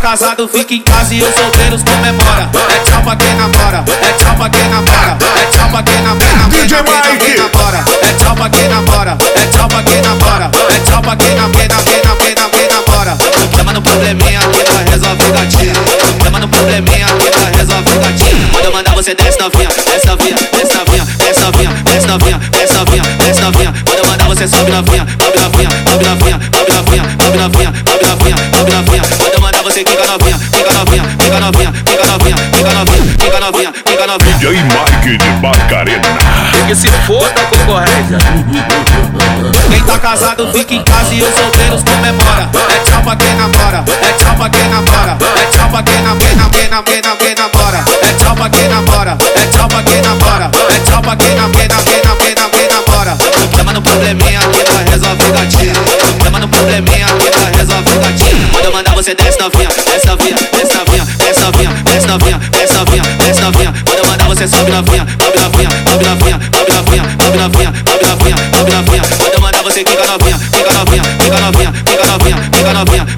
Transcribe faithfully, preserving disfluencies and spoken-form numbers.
casado fica em casa e os solteiros comemora. É tchau pra quem namora, é tchau pra quem namora, é tchau pra quem namora, D J Mike. namora. É tchau pra quem namora, é tchau pra quem namora, é tchau pra quem namora, quem namora, quem namora. Chama no probleminha que nós resolve gatinha. Chama no probleminha que nós resolve gatinha. Quando eu mandar você desce novinha, desce novinha, desce novinha, desce novinha, desce novinha, desce novinha, desce novinha. Quando eu mandar você sobe novinha, sobe novinha, sobe novinha, sobe novinha, sobe novinha, sobe novinha, sobe novinha. Quando eu mandar você fica novinha, fica novinha, fica novinha, fica novinha, fica novinha, fica novinha, fica novinha. D J Mike de Barcarena. Que se foda a concorrência. Quem tá casado fica em casa e os solteiros comemora. É tchau pra quem namora, é tchau pra quem namora, é tchau pra quem namora, quem namora, quem namora. É tchau pra quem namora, é tchau pra quem namora, é tchau pra quem namora, quem namora, quem namora. Chama no probleminha que nós resolve gatinha. Chama no probleminha que nós resolve gatinha. Quando eu mandar você desce novinha, desce novinha, desce novinha, desce novinha, desce novinha, desce novinha, desce novinha. Quando eu mandar você sobe novinha, sobe novinha, sobe novinha, sobe novinha, sobe novinha, sobe novinha, sobe novinha. Quando eu mandar você fica novinha, fica novinha, fica novinha, fica novinha, fica novinha,